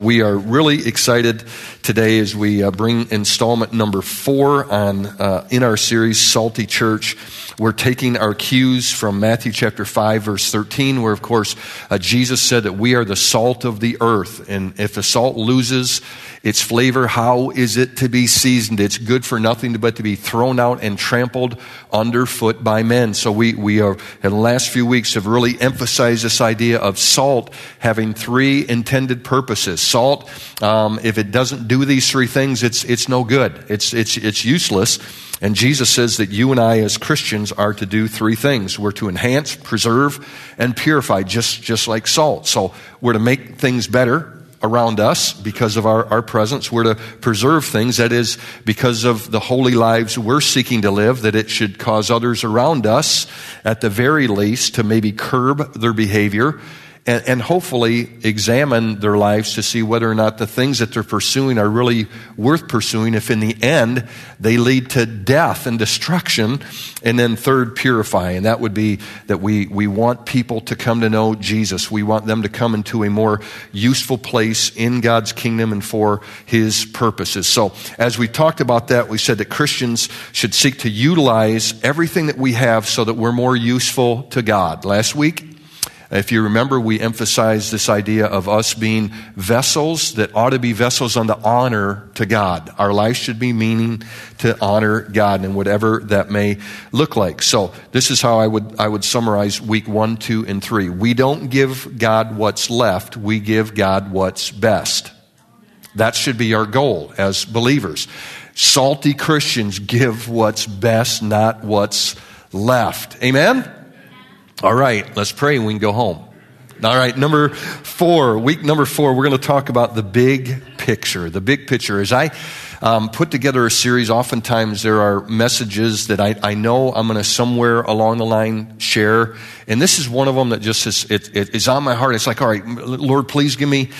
We are really excited today as we bring installment number 4 on in our series, Salty Church. We're taking our cues from Matthew chapter 5, verse 13, where, of course, Jesus said that we are the salt of the earth. And if the salt loses its flavor, how is it to be seasoned? It's good for nothing but to be thrown out and trampled underfoot by men. So we are, in the last few weeks, have really emphasized this idea of salt having 3 intended purposes. Salt, if it doesn't do these 3 things, it's no good. It's useless. And Jesus says that you and I as Christians are to do 3 things. We're to enhance, preserve, and purify, just like salt. So we're to make things better around us because of our presence. We're to preserve things, that is, because of the holy lives we're seeking to live, that it should cause others around us, at the very least, to maybe curb their behavior and hopefully examine their lives to see whether or not the things that they're pursuing are really worth pursuing, if in the end they lead to death and destruction. And then third, purify. And that would be that we want people to come to know Jesus. We want them to come into a more useful place in God's kingdom and for His purposes. So as we talked about that, we said that Christians should seek to utilize everything that we have so that we're more useful to God. Last week, if you remember, we emphasized this idea of us being vessels that ought to be vessels unto honor to God. Our life should be meaning to honor God, and whatever that may look like. So this is how I would summarize week 1, 2, and 3. We don't give God what's left. We give God what's best. That should be our goal as believers. Salty Christians give what's best, not what's left. Amen? All right, let's pray and we can go home. All right, week number 4, we're going to talk about the big picture. The big picture. As I put together a series, oftentimes there are messages that I know I'm going to somewhere along the line share. And this is one of them that just is on my heart. It's like, all right, Lord, please give me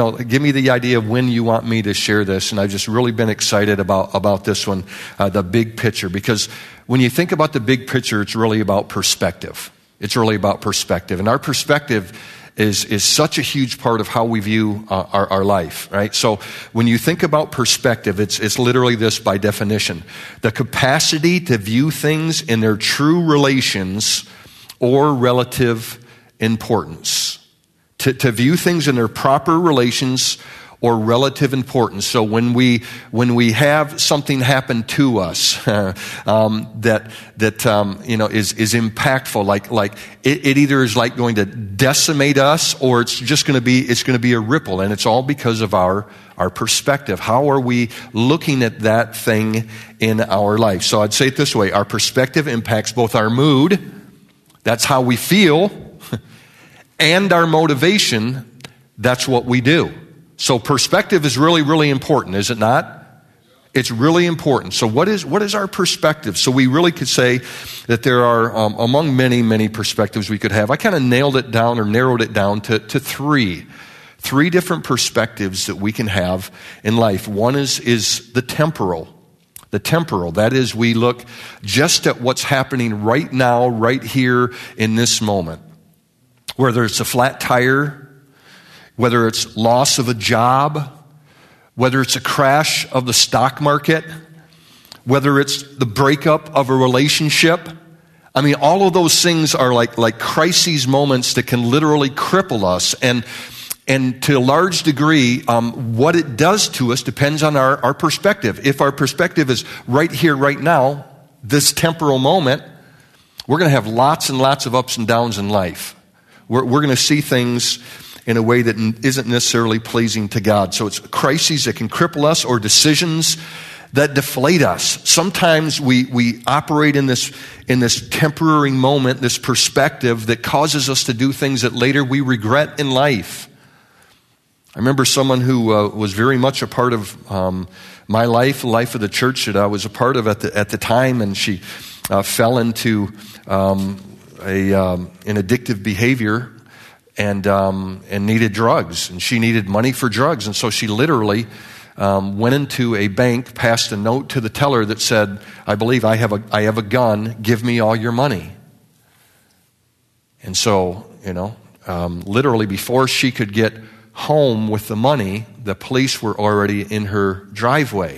the idea of when you want me to share this. And I've just really been excited about this one, the big picture. Because when you think about the big picture, it's really about perspective. It's really about perspective. And our perspective is such a huge part of how we view our life, right? So when you think about perspective, it's literally this by definition. The capacity to view things in their true relations or relative importance. To view things in their proper relations or relative importance. So when we have something happen to us that is impactful, like it either is like going to decimate us, or it's going to be a ripple, and it's all because of our perspective. How are we looking at that thing in our life? So I'd say it this way: our perspective impacts both our mood, that's how we feel, and our motivation, that's what we do. So perspective is really, really important, is it not? It's really important. So what is our perspective? So we really could say that there are, among many, many perspectives we could have, I kind of narrowed it down to 3. 3 different perspectives that we can have in life. One is the temporal. The temporal, that is, we look just at what's happening right now, right here in this moment. Whether it's a flat tire, whether it's loss of a job, whether it's a crash of the stock market, whether it's the breakup of a relationship. I mean, all of those things are like crises moments that can literally cripple us. And to a large degree, what it does to us depends on our perspective. If our perspective is right here, right now, this temporal moment, we're going to have lots and lots of ups and downs in life. We're going to see things in a way that isn't necessarily pleasing to God. So it's crises that can cripple us, or decisions that deflate us. Sometimes we operate in this temporary moment, this perspective that causes us to do things that later we regret in life. I remember someone who was very much a part of my life, the life of the church that I was a part of at the time, and she fell into an addictive behavior. And needed drugs, and she needed money for drugs, and so she literally went into a bank, passed a note to the teller that said, "I believe I have a gun. Give me all your money." And so, literally before she could get home with the money, the police were already in her driveway.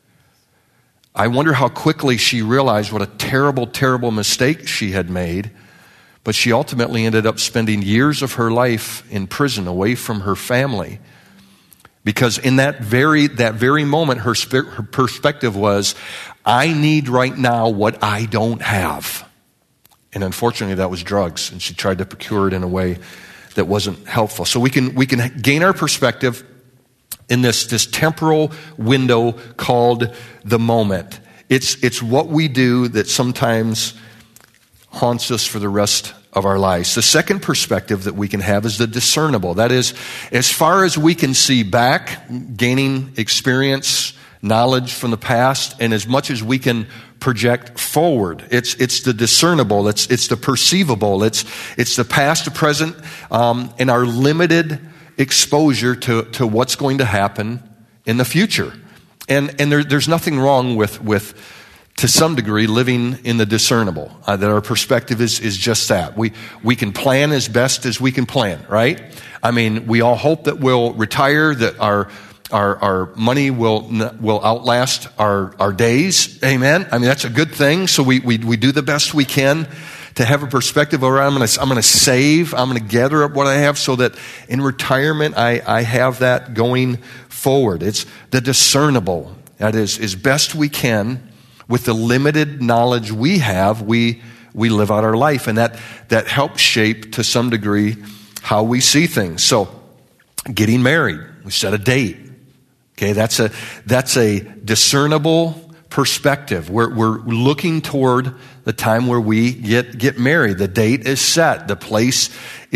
I wonder how quickly she realized what a terrible, terrible mistake she had made, but she ultimately ended up spending years of her life in prison away from her family. Because in that very moment, her perspective was, I need right now what I don't have. And unfortunately, that was drugs, and she tried to procure it in a way that wasn't helpful. So we can gain our perspective in this temporal window called the moment. It's what we do that sometimes haunts us for the rest of our lives. The second perspective that we can have is the discernible. That is, as far as we can see back, gaining experience, knowledge from the past, and as much as we can project forward. It's the discernible, it's the perceivable, it's the past, the present, and our limited exposure to what's going to happen in the future. And there's nothing wrong with to some degree living in the discernible. That our perspective is just that. We can plan as best as we can plan, right? I mean, we all hope that we'll retire, that our money will outlast our days. Amen. I mean, that's a good thing. So we do the best we can to have a perspective around, I'm going to save, I'm going to gather up what I have so that in retirement I have that going forward. It's the discernible. That is, as best we can, with the limited knowledge we have, we live out our life. And that helps shape, to some degree, how we see things. So, getting married, we set a date. Okay, that's a discernible perspective. We're looking toward the time where we get married. The date is set. The place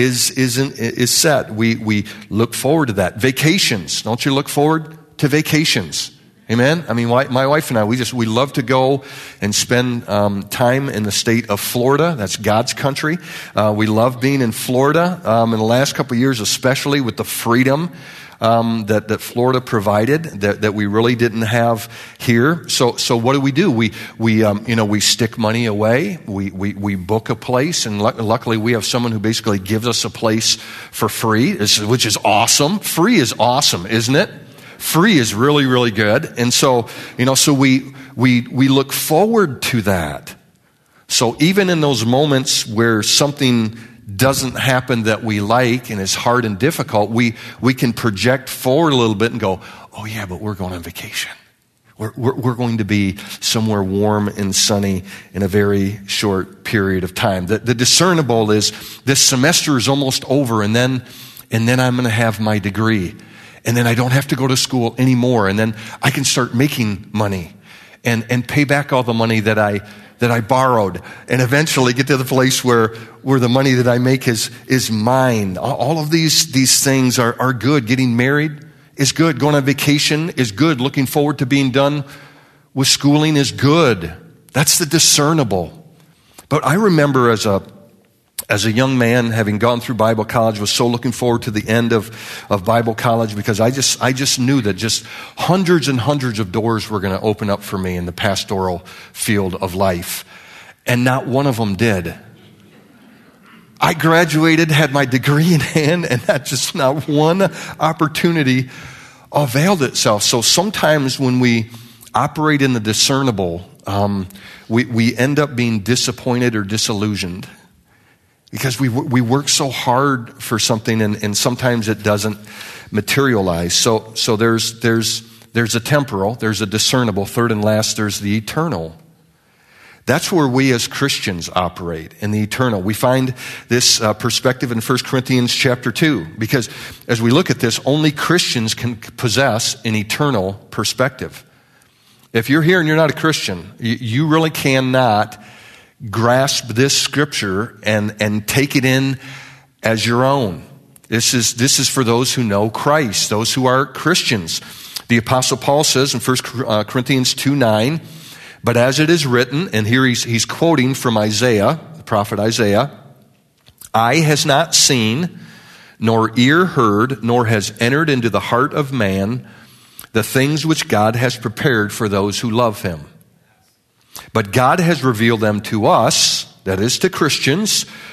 is set. We look forward to that. Vacations. Don't you look forward to vacations? Amen. I mean, my wife and I, we love to go and spend time in the state of Florida. That's God's country. We love being in Florida. In the last couple of years, especially with the freedom that Florida provided that we really didn't have here. So what do? We stick money away. We book a place, and luckily we have someone who basically gives us a place for free, which is awesome. Free is awesome, isn't it? Free is really, really good. And so we look forward to that. So even in those moments where something doesn't happen that we like and is hard and difficult, we can project forward a little bit and go, oh yeah, but we're going on vacation. We're going to be somewhere warm and sunny in a very short period of time. The discernible is this semester is almost over, and then I'm going to have my degree. And then I don't have to go to school anymore. And then I can start making money and pay back all the money that I borrowed, and eventually get to the place where the money that I make is mine. All of these things are good. Getting married is good. Going on vacation is good. Looking forward to being done with schooling is good. That's the discernible. But I remember as a young man, having gone through Bible college, was so looking forward to the end of Bible college, because I just knew that just hundreds and hundreds of doors were going to open up for me in the pastoral field of life. And not one of them did. I graduated, had my degree in hand, and not one opportunity availed itself. So sometimes when we operate in the discernible, we end up being disappointed or disillusioned. Because we work so hard for something, and sometimes it doesn't materialize. So there's a temporal, there's a discernible. Third and last, there's the eternal. That's where we as Christians operate, in the eternal. We find this perspective in 1 Corinthians chapter 2. Because as we look at this, only Christians can possess an eternal perspective. If you're here and you're not a Christian, you really cannot grasp this scripture and take it in as your own. This is for those who know Christ, those who are Christians. The Apostle Paul says in 1 Corinthians 2:9, but as it is written, and here he's quoting from Isaiah, the prophet Isaiah, eye has not seen, nor ear heard, nor has entered into the heart of man the things which God has prepared for those who love him. But God has revealed them to us, that is to Christians,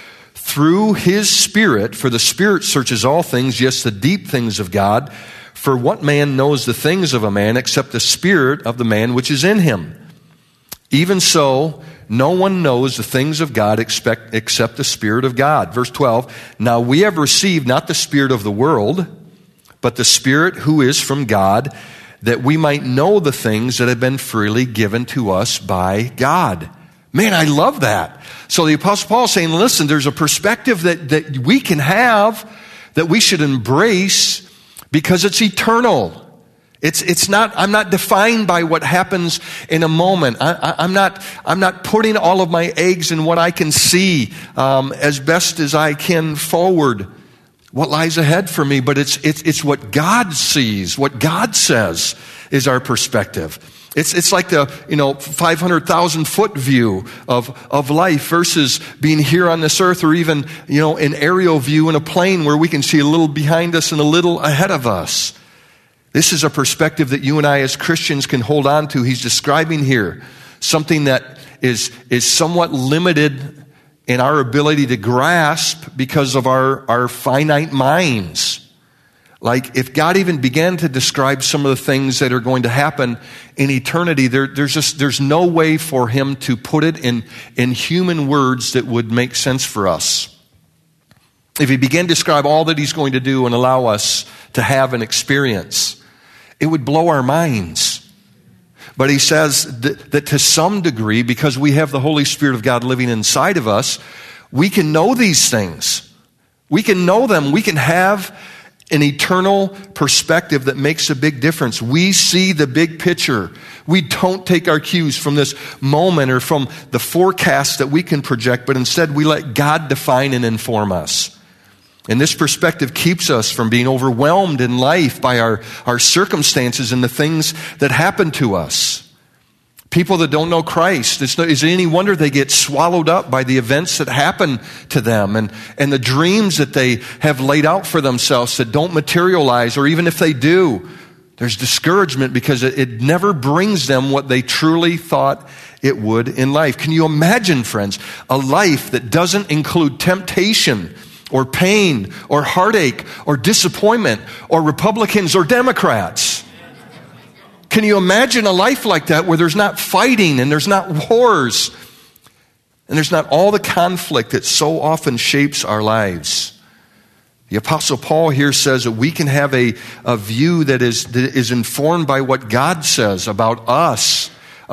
through his Spirit, for the Spirit searches all things, yes, the deep things of God. For what man knows the things of a man except the spirit of the man which is in him? Even so, no one knows the things of God except the Spirit of God. Verse 12, now we have received not the spirit of the world, but the Spirit who is from God, that we might know the things that have been freely given to us by God. Man, I love that. So the Apostle Paul is saying, listen, there's a perspective that we can have, that we should embrace, because it's eternal. It's not, I'm not defined by what happens in a moment. I'm not putting all of my eggs in what I can see, as best as I can forward what lies ahead for me. But it's what God sees, what God says is our perspective. It's like the 500,000 foot view of life versus being here on this earth, or even an aerial view in a plane where we can see a little behind us and a little ahead of us. This is a perspective that you and I as Christians can hold on to. He's describing here something that is somewhat limited in our ability to grasp because of our finite minds. Like, if God even began to describe some of the things that are going to happen in eternity, there's no way for him to put it in human words that would make sense for us. If he began to describe all that he's going to do and allow us to have an experience, it would blow our minds. But he says that to some degree, because we have the Holy Spirit of God living inside of us, we can know these things. We can know them. We can have an eternal perspective that makes a big difference. We see the big picture. We don't take our cues from this moment or from the forecast that we can project, but instead we let God define and inform us. And this perspective keeps us from being overwhelmed in life by our circumstances and the things that happen to us. People that don't know Christ, is it any wonder they get swallowed up by the events that happen to them and the dreams that they have laid out for themselves that don't materialize, or even if they do, there's discouragement because it never brings them what they truly thought it would in life. Can you imagine, friends, a life that doesn't include temptation or pain or heartache or disappointment or Republicans or Democrats? Can you imagine a life like that where there's not fighting and there's not wars and there's not all the conflict that so often shapes our lives? The Apostle Paul here says that we can have a view that is informed by what God says about us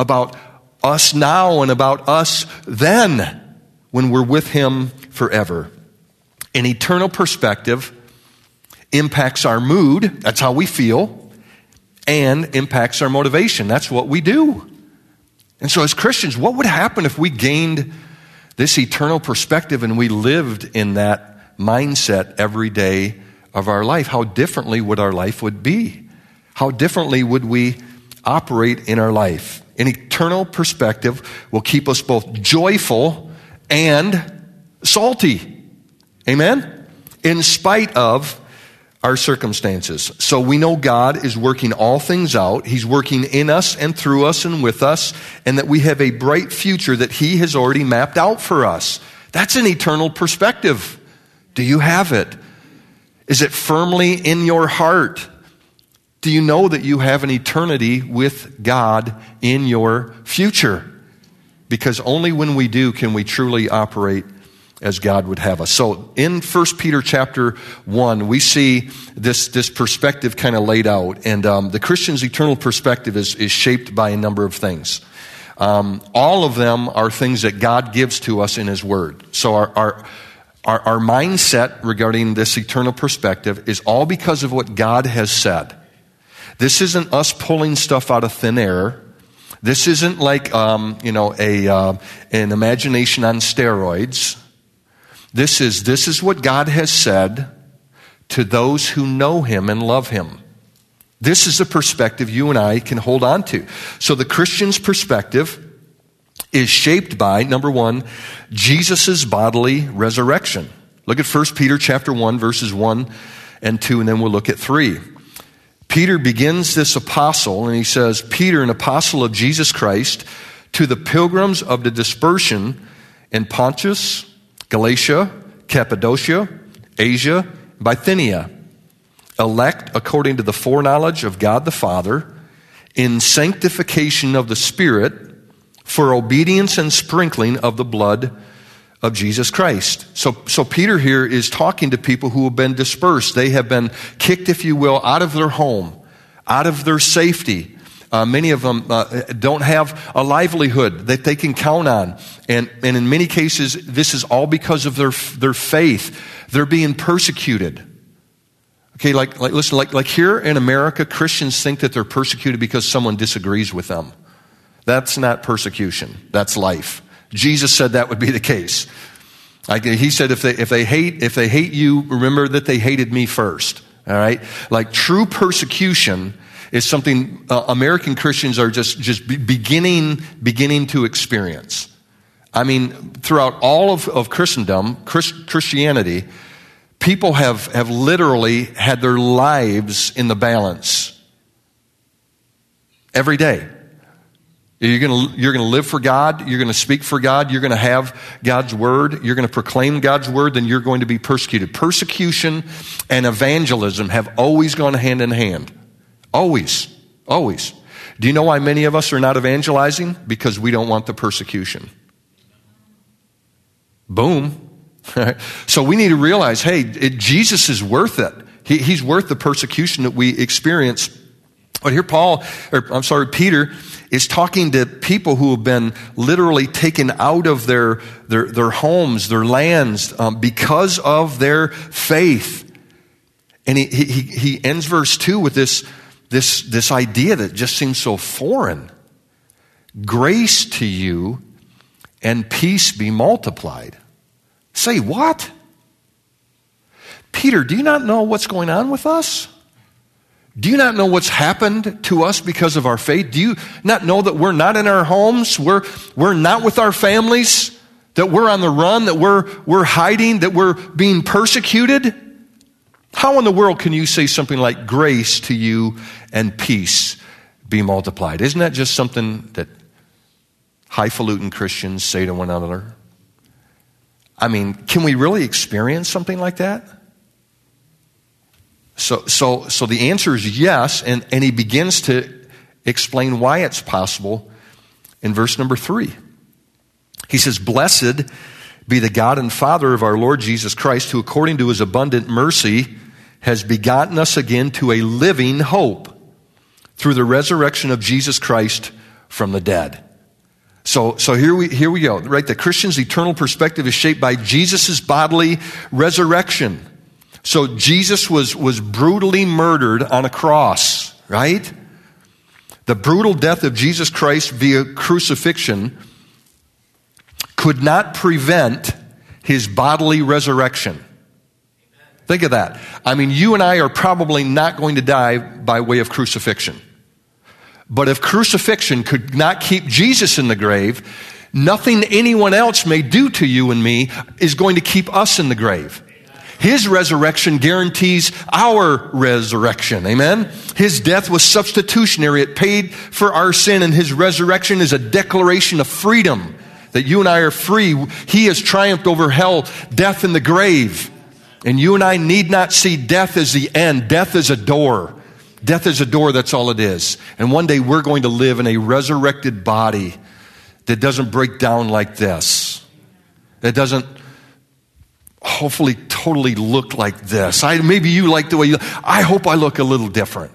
now and about us then when we're with him forever. An eternal perspective impacts our mood, that's how we feel, and impacts our motivation. That's what we do. And so as Christians, what would happen if we gained this eternal perspective and we lived in that mindset every day of our life? How differently would our life would be? How differently would we operate in our life? An eternal perspective will keep us both joyful and salty. Amen? In spite of our circumstances. So we know God is working all things out. He's working in us and through us and with us, and that we have a bright future that he has already mapped out for us. That's an eternal perspective. Do you have it? Is it firmly in your heart? Do you know that you have an eternity with God in your future? Because only when we do can we truly operate as God would have us. So in 1 Peter chapter 1, we see this perspective kind of laid out. And the Christian's eternal perspective is shaped by a number of things. All of them are things that God gives to us in his word. So our mindset regarding this eternal perspective is all because of what God has said. This isn't us pulling stuff out of thin air. This isn't like an imagination on steroids. This is what God has said to those who know him and love him. This is the perspective you and I can hold on to. So the Christian's perspective is shaped by, number one, Jesus' bodily resurrection. Look at 1 Peter chapter 1, verses 1 and 2, and then we'll look at 3. Peter begins this epistle, and he says, Peter, an apostle of Jesus Christ, to the pilgrims of the dispersion in Pontus, Galatia, Cappadocia, Asia, Bithynia, elect according to the foreknowledge of God the Father, in sanctification of the Spirit, for obedience and sprinkling of the blood of Jesus Christ. So Peter here is talking to people who have been dispersed. They have been kicked, if you will, out of their home, out of their safety. Many of them don't have a livelihood that they can count on. And in many cases, this is all because of their faith. They're being persecuted. Okay, listen, here in America, Christians think that they're persecuted because someone disagrees with them. That's not persecution. That's life. Jesus said that would be the case. He said, if they hate you, remember that they hated me first. All right, like true persecution is something American Christians are just beginning to experience. I mean, throughout all of Christendom, Christianity, people have literally had their lives in the balance every day. You're going to live for God. You're going to speak for God. You're going to have God's word. You're going to proclaim God's word. Then you're going to be persecuted. Persecution and evangelism have always gone hand in hand. Always. Always. Do you know why many of us are not evangelizing? Because we don't want the persecution. Boom. So we need to realize, hey, Jesus is worth it. He's worth the persecution that we experience. But here Peter is talking to people who have been literally taken out of their homes, their lands, because of their faith. And he ends verse 2 with this idea that just seems so foreign. Grace to you and peace be multiplied. Say what? Peter, do you not know what's going on with us? Do you not know what's happened to us because of our faith? Do you not know that we're not in our homes? We're not with our families? That we're on the run? That we're hiding? That we're being persecuted? How in the world can you say something like grace to you and peace be multiplied? Isn't that just something that highfalutin Christians say to one another? I mean, can we really experience something like that? So the answer is yes, and he begins to explain why it's possible in verse number 3. He says, "Blessed be the God and Father of our Lord Jesus Christ, who according to his abundant mercy has begotten us again to a living hope through the resurrection of Jesus Christ from the dead." So here we go, right? The Christian's eternal perspective is shaped by Jesus' bodily resurrection. So Jesus was brutally murdered on a cross, right? The brutal death of Jesus Christ via crucifixion could not prevent his bodily resurrection. Think of that. I mean, you and I are probably not going to die by way of crucifixion. But if crucifixion could not keep Jesus in the grave, nothing anyone else may do to you and me is going to keep us in the grave. His resurrection guarantees our resurrection. Amen? His death was substitutionary. It paid for our sin, and his resurrection is a declaration of freedom, that you and I are free. He has triumphed over hell, death, and the grave. And you and I need not see death as the end. Death is a door. Death is a door, that's all it is. And one day we're going to live in a resurrected body that doesn't break down like this. That doesn't hopefully totally look like this. Maybe you like the way you look. I hope I look a little different.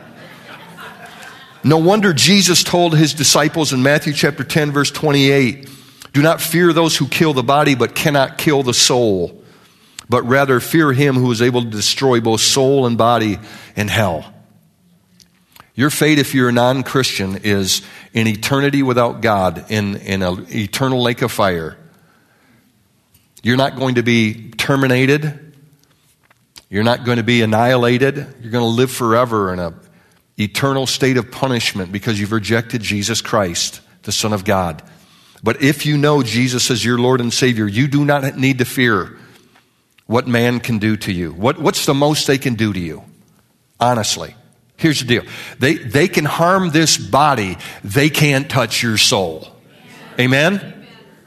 No wonder Jesus told his disciples in Matthew chapter 10, verse 28, "Do not fear those who kill the body but cannot kill the soul, but rather fear him who is able to destroy both soul and body in hell." Your fate, if you're a non-Christian, is in eternity without God, in an eternal lake of fire. You're not going to be terminated. You're not going to be annihilated. You're going to live forever in an eternal state of punishment because you've rejected Jesus Christ, the Son of God. But if you know Jesus as your Lord and Savior, you do not need to fear what man can do to you. What's the most they can do to you? Honestly. Here's the deal. They can harm this body. They can't touch your soul. Amen?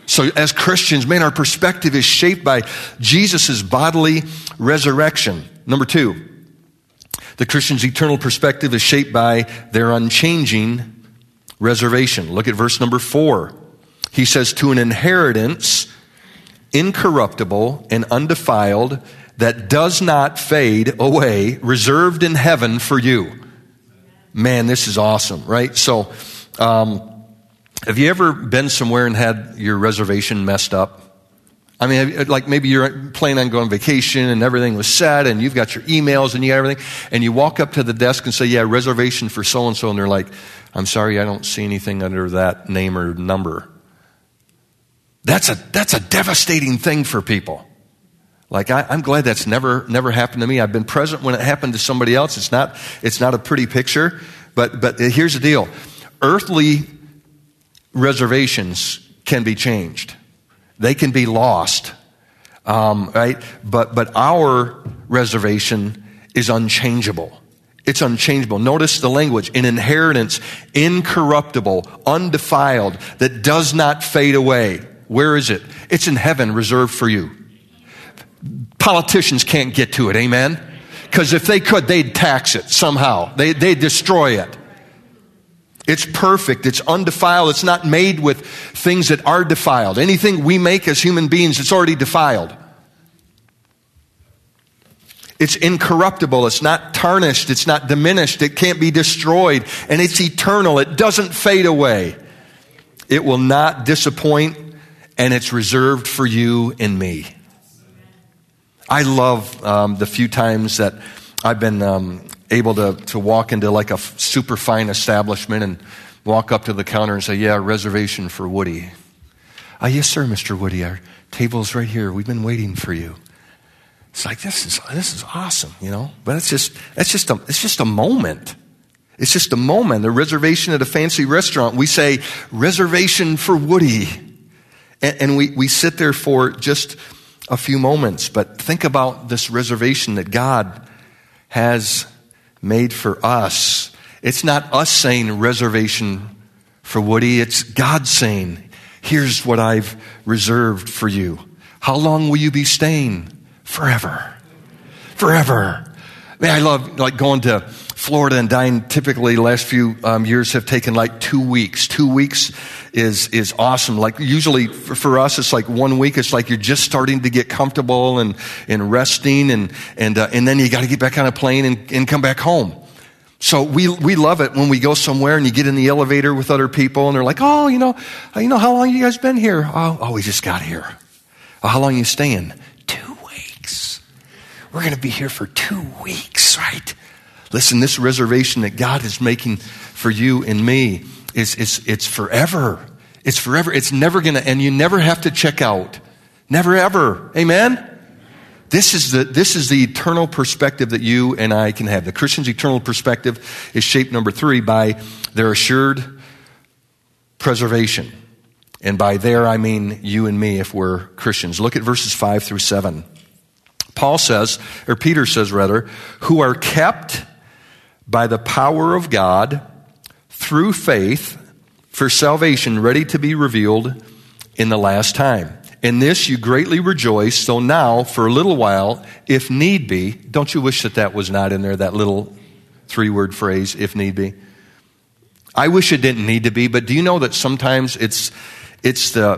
So as Christians, man, our perspective is shaped by Jesus' bodily resurrection. Number 2, the Christian's eternal perspective is shaped by their unchanging reservation. Look at verse number 4. He says, to an inheritance incorruptible and undefiled that does not fade away, reserved in heaven for you. Man, this is awesome, right? So, have you ever been somewhere and had your reservation messed up? I mean, like maybe you're planning on going on vacation and everything was set and you've got your emails and you got everything, and you walk up to the desk and say, yeah, reservation for so-and-so, and they're like, I'm sorry, I don't see anything under that name or number. That's a devastating thing for people. Like, I'm glad that's never happened to me. I've been present when it happened to somebody else. It's not a pretty picture, but here's the deal. Earthly reservations can be changed. They can be lost, right? But our reservation is unchangeable. It's unchangeable. Notice the language. An inheritance, incorruptible, undefiled, that does not fade away. Where is it? It's in heaven, reserved for you. Politicians can't get to it, amen? Because if they could, they'd tax it somehow. They'd destroy it. It's perfect. It's undefiled. It's not made with things that are defiled. Anything we make as human beings, it's already defiled. It's incorruptible. It's not tarnished. It's not diminished. It can't be destroyed. And it's eternal. It doesn't fade away. It will not disappoint, and it's reserved for you and me. I love the few times that I've been able to walk into like a super fine establishment and walk up to the counter and say, yeah, reservation for Woody. Yes, sir, Mr. Woody, our table's right here. We've been waiting for you. It's like, this is awesome, you know, but it's just a moment. It's just a moment. A reservation at a fancy restaurant, we say reservation for Woody. And we sit there for just a few moments, but think about this reservation that God has made for us. It's not us saying reservation for Woody. It's God saying, here's what I've reserved for you. How long will you be staying? Forever. Forever. Man, I love like going to Florida and dying. Typically, the last few years have taken like 2 weeks. 2 weeks is awesome. Like usually for us, it's like 1 week. It's like you're just starting to get comfortable and resting, and then you got to get back on a plane and come back home. So we love it when we go somewhere and you get in the elevator with other people and they're like, oh, you know, how long you guys been here? Oh, we just got here. Oh, how long are you staying? 2 weeks. We're going to be here for 2 weeks, right? Listen, this reservation that God is making for you and me it's forever. It's forever. It's never going to end. You never have to check out. Never ever. Amen? This is the eternal perspective that you and I can have. The Christian's eternal perspective is shaped, number 3, by their assured preservation. And by there, I mean you and me if we're Christians. Look at verses 5 through 7. Peter says, who are kept by the power of God through faith for salvation ready to be revealed in the last time. In this you greatly rejoice, though now for a little while, if need be. Don't you wish that was not in there, that little 3-word phrase, if need be? I wish it didn't need to be, but do you know that sometimes it's the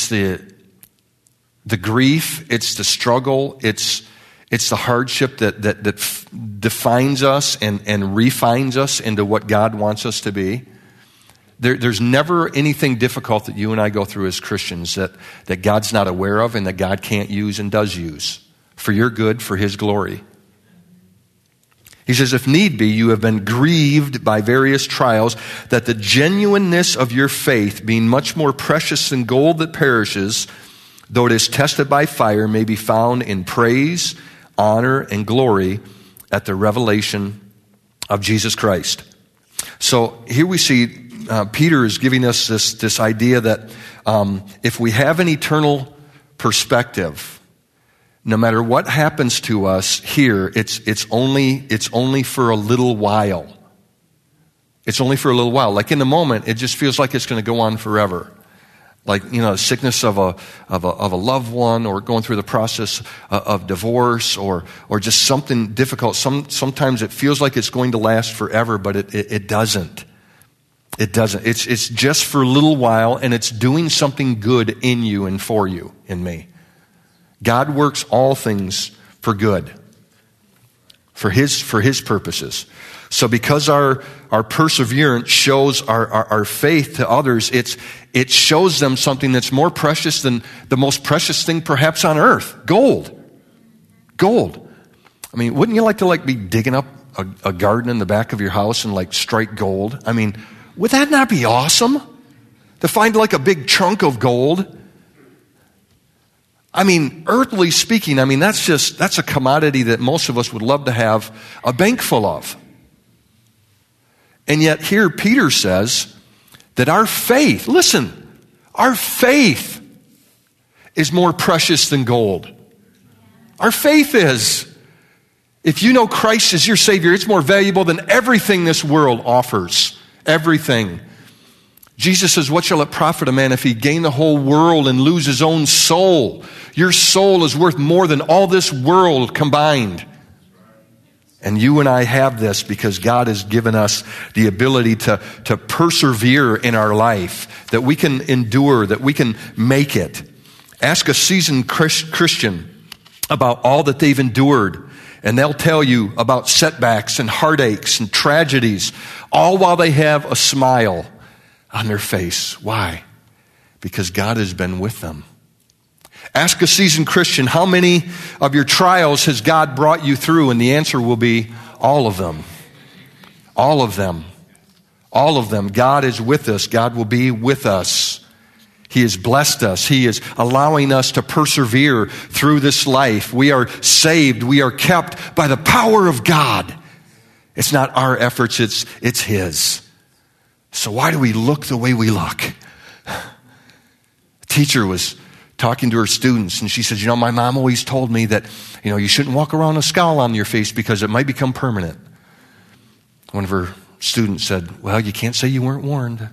grief, it's the struggle, it's the hardship that defines us and refines us into what God wants us to be. There's never anything difficult that you and I go through as Christians that God's not aware of and that God can't use and does use for your good, for His glory. He says, if need be, you have been grieved by various trials, that the genuineness of your faith, being much more precious than gold that perishes, though it is tested by fire, may be found in praise, honor, and glory at the revelation of Jesus Christ. So here we see Peter is giving us this idea that if we have an eternal perspective, no matter what happens to us here, it's only for a little while. It's only for a little while. Like in the moment, it just feels like it's going to go on forever. Like, the sickness of a loved one, or going through the process of divorce, or just something difficult. Sometimes it feels like it's going to last forever, but it doesn't. It doesn't. It's just for a little while, and it's doing something good in you and for you, in me. God works all things for good, for His purposes. So because our perseverance shows our faith to others, it shows them something that's more precious than the most precious thing perhaps on earth, gold. Gold. I mean, wouldn't you like to be digging up a garden in the back of your house and strike gold? I mean, would that not be awesome? To find a big chunk of gold? I mean, earthly speaking, that's a commodity that most of us would love to have a bank full of. And yet here Peter says that our faith is more precious than gold. Our faith is. If you know Christ as your Savior, it's more valuable than everything this world offers. Everything. Jesus says, what shall it profit a man if he gain the whole world and lose his own soul? Your soul is worth more than all this world combined. And you and I have this because God has given us the ability to persevere in our life, that we can endure, that we can make it. Ask a seasoned Christian about all that they've endured, and they'll tell you about setbacks and heartaches and tragedies, all while they have a smile on their face. Why? Because God has been with them. Ask a seasoned Christian, how many of your trials has God brought you through? And the answer will be all of them. All of them. All of them. God is with us. God will be with us. He has blessed us. He is allowing us to persevere through this life. We are saved. We are kept by the power of God. It's not our efforts. It's His. So why do we look the way we look? A teacher was talking to her students, and she said, my mom always told me that, you shouldn't walk around a scowl on your face because it might become permanent. One of her students said, well, you can't say you weren't warned.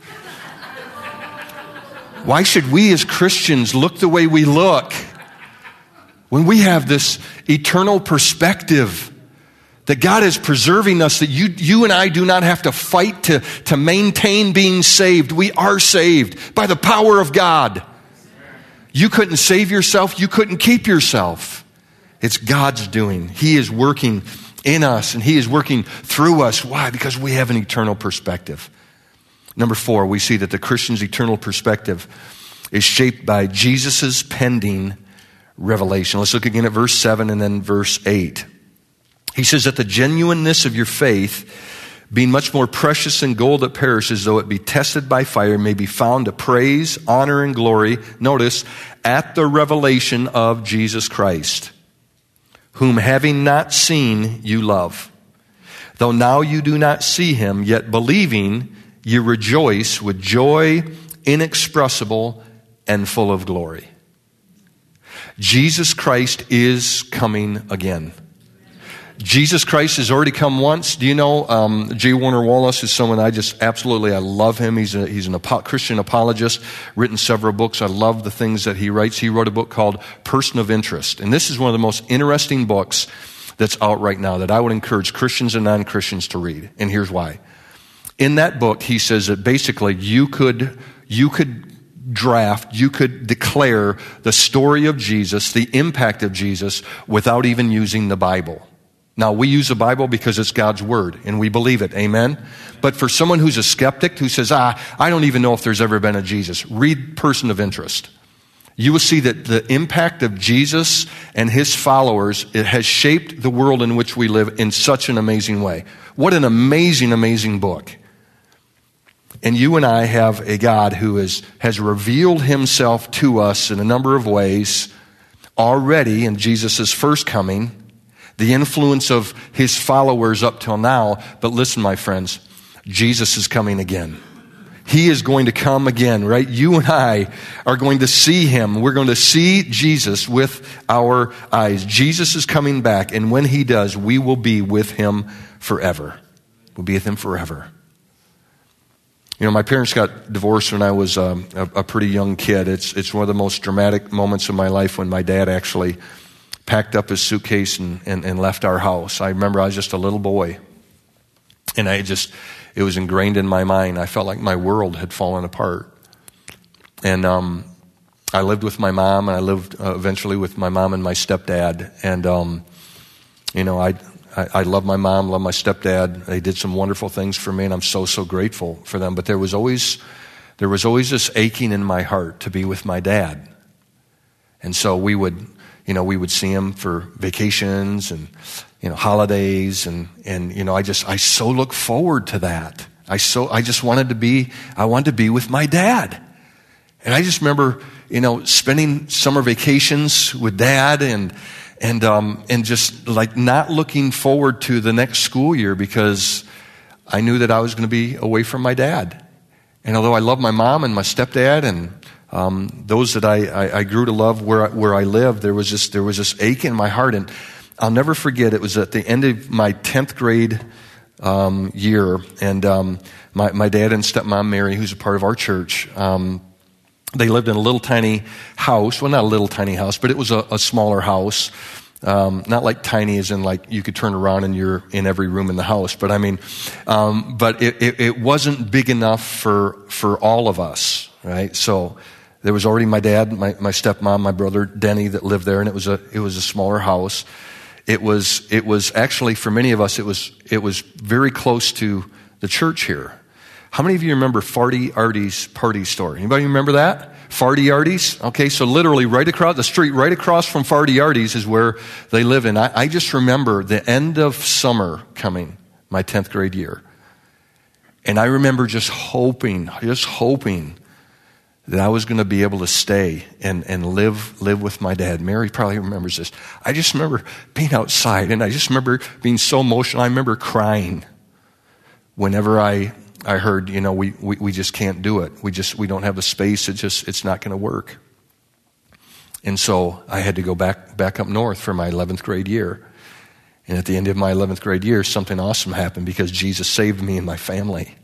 Why should we as Christians look the way we look when we have this eternal perspective that God is preserving us, that you and I do not have to fight to maintain being saved. We are saved by the power of God. You couldn't save yourself. You couldn't keep yourself. It's God's doing. He is working in us, and He is working through us. Why? Because we have an eternal perspective. Number 4, we see that the Christian's eternal perspective is shaped by Jesus' pending revelation. Let's look again at verse 7 and then verse 8. He says that the genuineness of your faith, being much more precious than gold that perishes, though it be tested by fire, may be found to praise, honor, and glory, notice, at the revelation of Jesus Christ, whom having not seen, you love. Though now you do not see Him, yet believing, you rejoice with joy inexpressible and full of glory. Jesus Christ is coming again. Jesus Christ has already come once. Do you know J. Warner Wallace is someone I love him. He's a Christian apologist, written several books. I love the things that he writes. He wrote a book called Person of Interest. And this is one of the most interesting books that's out right now that I would encourage Christians and non-Christians to read. And here's why. In that book, he says that basically you could declare the story of Jesus, the impact of Jesus, without even using the Bible. Now, we use the Bible because it's God's Word, and we believe it. Amen? But for someone who's a skeptic, who says, I don't even know if there's ever been a Jesus, read Person of Interest. You will see that the impact of Jesus and His followers, it has shaped the world in which we live in such an amazing way. What an amazing, amazing book. And you and I have a God who has revealed Himself to us in a number of ways already in Jesus' first coming, the influence of His followers up till now. But listen, my friends, Jesus is coming again. He is going to come again, right? You and I are going to see Him. We're going to see Jesus with our eyes. Jesus is coming back, and when He does, we will be with Him forever. We'll be with Him forever. My parents got divorced when I was a pretty young kid. It's one of the most dramatic moments of my life when my dad actually packed up his suitcase and left our house. I remember I was just a little boy, and it was ingrained in my mind. I felt like my world had fallen apart. And I lived with my mom, and I lived eventually with my mom and my stepdad. And, I love my mom, love my stepdad. They did some wonderful things for me, and I'm so, so grateful for them. But there was always this aching in my heart to be with my dad. And so we would see him for vacations and, holidays. And I so look forward to that. I wanted to be with my dad. And I just remember, spending summer vacations with Dad and just like not looking forward to the next school year because I knew that I was going to be away from my dad. And although I love my mom and my stepdad and those that I grew to love where I lived, there was this ache in my heart. And I'll never forget, it was at the end of my 10th grade year, and my dad and stepmom Mary, who's a part of our church, they lived in a little tiny house. Well, not a little tiny house, but it was a smaller house. Not like tiny as in like you could turn around and you're in every room in the house. But I mean, but it wasn't big enough for all of us, right? So there was already my dad, my stepmom, my brother Denny that lived there, and it was a smaller house. It was actually, for many of us, it was very close to the church here. How many of you remember Farty Artie's party store? Anybody remember that? Farty Artie's? Okay, so literally right across the street, right across from Farty Artie's is where they live in. I just remember the end of summer coming, my 10th grade year. And I remember just hoping that I was going to be able to stay and live with my dad. Mary probably remembers this. I just remember being outside, and I just remember being so emotional. I remember crying whenever I heard, we just can't do it. We don't have the space. It's not going to work. And so I had to go back up north for my 11th grade year. And at the end of my 11th grade year, something awesome happened because Jesus saved me and my family.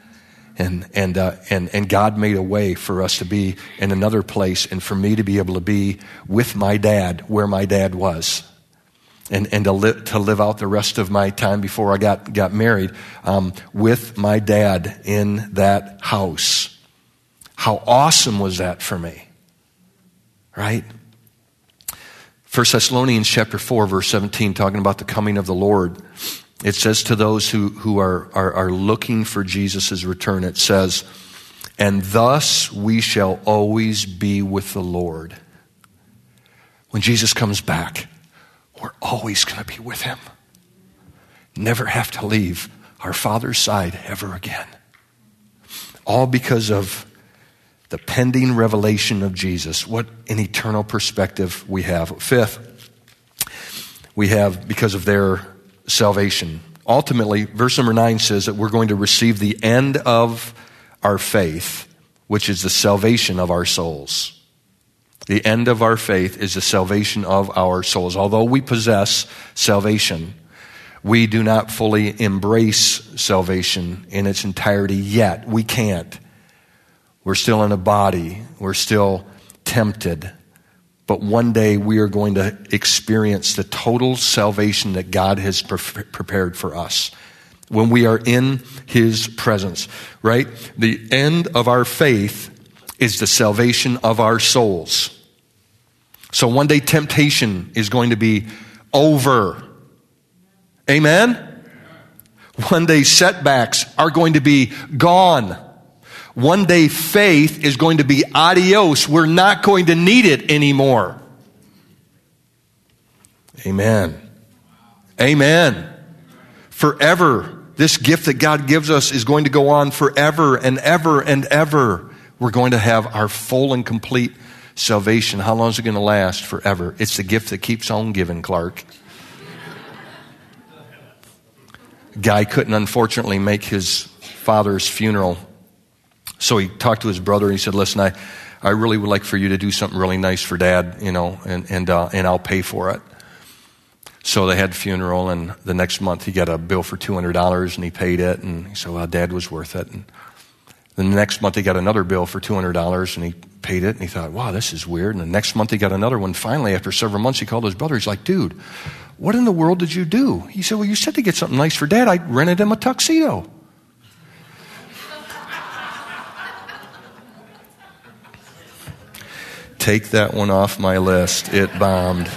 And God made a way for us to be in another place and for me to be able to be with my dad where my dad was. And to live out the rest of my time before I got married with my dad in that house. How awesome was that for me? Right? 1 Thessalonians chapter 4, verse 17, talking about the coming of the Lord. It says to those who are looking for Jesus' return, it says, and thus we shall always be with the Lord. When Jesus comes back, we're always going to be with him. Never have to leave our Father's side ever again. All because of the pending revelation of Jesus. What an eternal perspective we have. Fifth, we have because of their salvation. Ultimately, verse number 9 says that we're going to receive the end of our faith, which is the salvation of our souls. The end of our faith is the salvation of our souls. Although we possess salvation, we do not fully embrace salvation in its entirety yet. We can't. We're still in a body. We're still tempted. But one day we are going to experience the total salvation that God has prepared for us when we are in his presence, right? The end of our faith is the salvation of our souls. So one day temptation is going to be over. Amen? One day setbacks are going to be gone. One day faith is going to be adios. We're not going to need it anymore. Amen. Amen. Forever. This gift that God gives us is going to go on forever and ever and ever. We're going to have our full and complete salvation. How long is it going to last? Forever. It's the gift that keeps on giving, Clark. Guy couldn't unfortunately make his father's funeral. So he talked to his brother and he said, listen, I really would like for you to do something really nice for Dad, and I'll pay for it. So they had the funeral, and the next month he got a bill for $200 and he paid it, and he said, well, Dad was worth it. Then the next month he got another bill for $200 and he paid it and he thought, wow, this is weird. And the next month he got another one. Finally, after several months, he called his brother. He's like, dude, what in the world did you do? He said, well, you said to get something nice for Dad. I rented him a tuxedo. Take that one off my list. It bombed.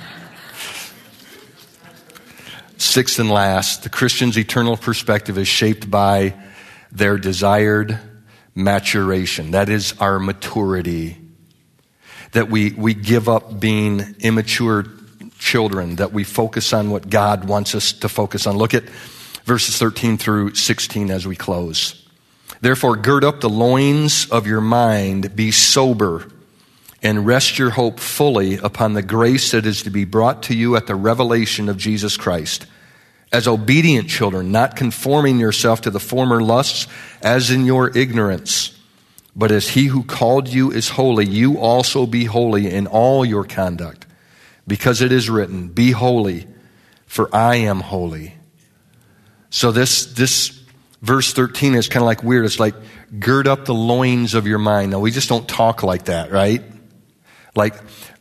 Sixth and last, the Christian's eternal perspective is shaped by their desired maturation. That is our maturity. That we give up being immature children, that we focus on what God wants us to focus on. Look at verses 13 through 16 as we close. Therefore, gird up the loins of your mind, be sober, and rest your hope fully upon the grace that is to be brought to you at the revelation of Jesus Christ. As obedient children, not conforming yourself to the former lusts as in your ignorance, but as he who called you is holy, you also be holy in all your conduct. Because it is written, be holy, for I am holy. So this verse 13 is kind of like weird. It's like, gird up the loins of your mind. Now, we just don't talk like that, right? Like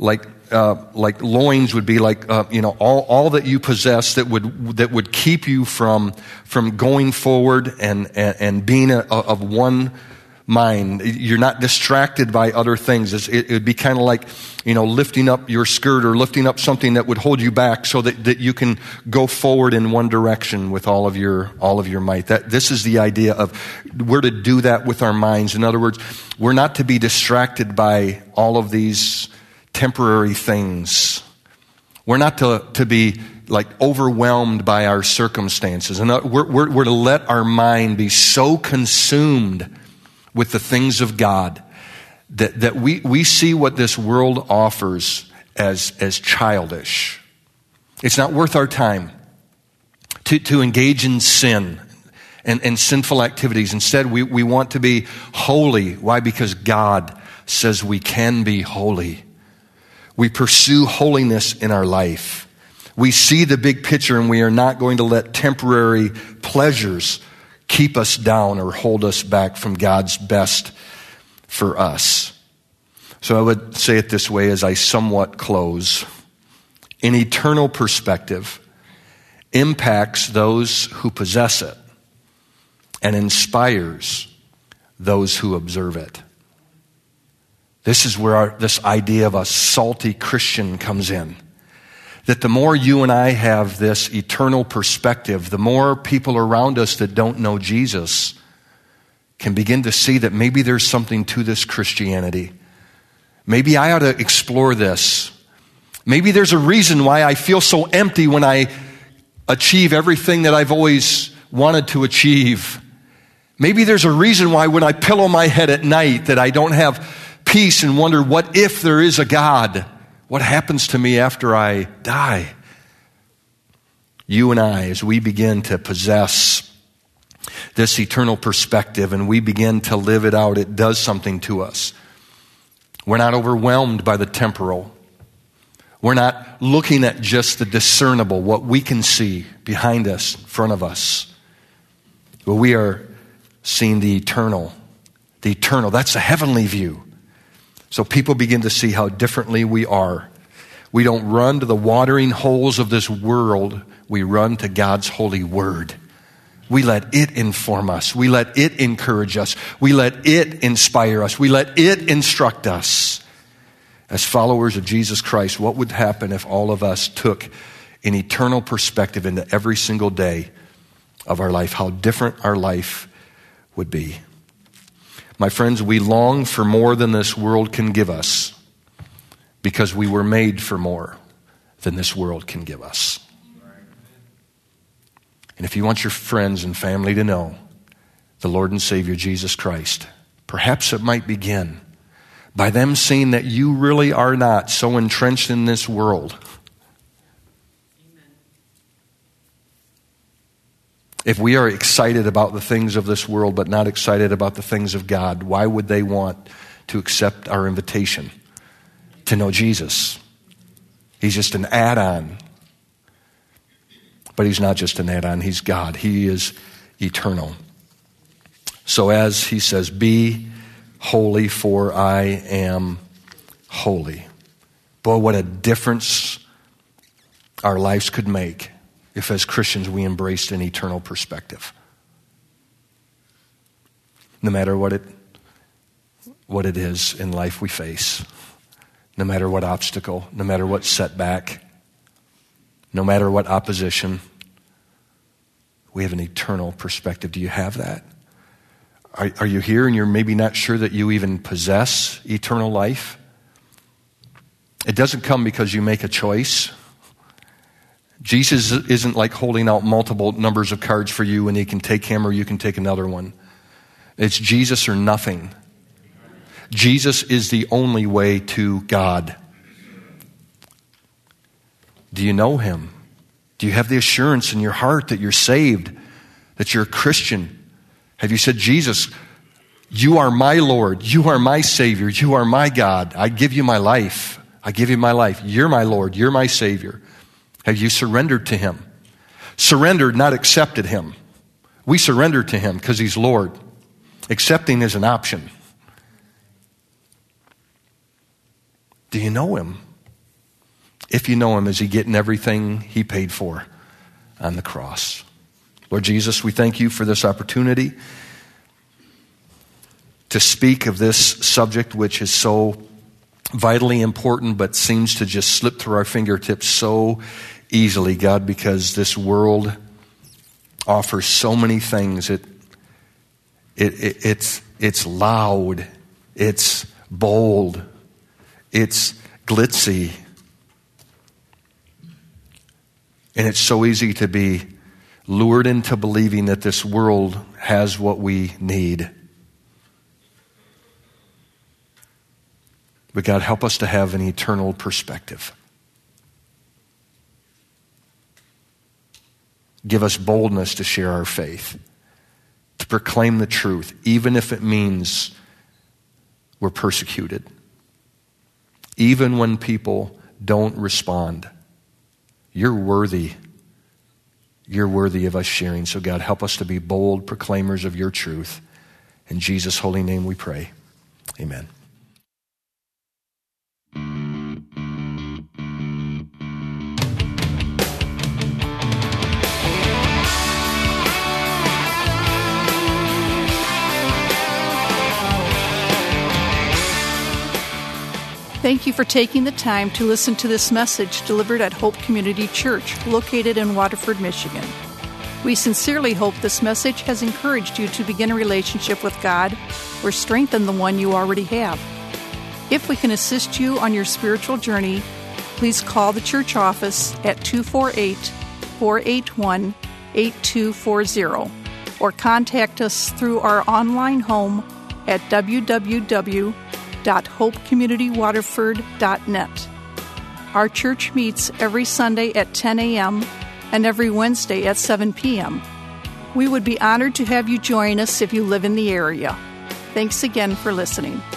loins would be like all that you possess that would keep you from going forward and being of one mind. You're not distracted by other things. It would be kind of like lifting up your skirt or lifting up something that would hold you back so that you can go forward in one direction with all of your might. This is the idea of we're to do that with our minds. In other words, we're not to be distracted by all of these temporary things. We're not to be like overwhelmed by our circumstances. And we're to let our mind be so consumed with the things of God that we see what this world offers as childish. It's not worth our time to engage in sin and sinful activities. Instead, we want to be holy. Why? Because God says we can be holy. We pursue holiness in our life. We see the big picture, and we are not going to let temporary pleasures keep us down or hold us back from God's best for us. So I would say it this way as I somewhat close. An eternal perspective impacts those who possess it and inspires those who observe it. This is where this idea of a salty Christian comes in. That the more you and I have this eternal perspective, the more people around us that don't know Jesus can begin to see that maybe there's something to this Christianity. Maybe I ought to explore this. Maybe there's a reason why I feel so empty when I achieve everything that I've always wanted to achieve. Maybe there's a reason why when I pillow my head at night that I don't have peace and wonder, what if there is a God? What happens to me after I die? You and I, as we begin to possess this eternal perspective and we begin to live it out, it does something to us. We're not overwhelmed by the temporal. We're not looking at just the discernible, what we can see behind us, in front of us. But we are seeing the eternal. The eternal, that's the heavenly view. So people begin to see how differently we are. We don't run to the watering holes of this world. We run to God's holy word. We let it inform us. We let it encourage us. We let it inspire us. We let it instruct us. As followers of Jesus Christ, what would happen if all of us took an eternal perspective into every single day of our life? How different our life would be. My friends, we long for more than this world can give us because we were made for more than this world can give us. And if you want your friends and family to know the Lord and Savior Jesus Christ, perhaps it might begin by them seeing that you really are not so entrenched in this world. If we are excited about the things of this world but not excited about the things of God, why would they want to accept our invitation to know Jesus? He's just an add-on. But he's not just an add-on, he's God. He is eternal. So as he says, be holy, for I am holy. Boy, what a difference our lives could make if as Christians we embraced an eternal perspective. No matter what it is in life we face, no matter what obstacle, no matter what setback, no matter what opposition, we have an eternal perspective. Do you have that? Are you here and you're maybe not sure that you even possess eternal life? It doesn't come because you make a choice. Jesus isn't like holding out multiple numbers of cards for you and you can take him or you can take another one. It's Jesus or nothing. Jesus is the only way to God. Do you know him? Do you have the assurance in your heart that you're saved, that you're a Christian? Have you said, Jesus, you are my Lord, you are my Savior, you are my God. I give you my life. I give you my life. You're my Lord, you're my Savior. Have you surrendered to him? Surrendered, not accepted him. We surrender to him because he's Lord. Accepting is an option. Do you know him? If you know him, is he getting everything he paid for on the cross? Lord Jesus, we thank you for this opportunity to speak of this subject which is so vitally important but seems to just slip through our fingertips so easily, God, because this world offers so many things. It's loud, it's bold, it's glitzy, and it's so easy to be lured into believing that this world has what we need. But God, help us to have an eternal perspective. Give us boldness to share our faith, to proclaim the truth, even if it means we're persecuted, even when people don't respond. You're worthy. You're worthy of us sharing. So God, help us to be bold proclaimers of your truth. In Jesus' holy name we pray. Amen. Thank you for taking the time to listen to this message delivered at Hope Community Church, located in Waterford, Michigan. We sincerely hope this message has encouraged you to begin a relationship with God or strengthen the one you already have. If we can assist you on your spiritual journey, please call the church office at 248-481-8240 or contact us through our online home at www.hopecommunitywaterford.net. Our church meets every Sunday at 10 a.m. and every Wednesday at 7 p.m. We would be honored to have you join us if you live in the area. Thanks again for listening.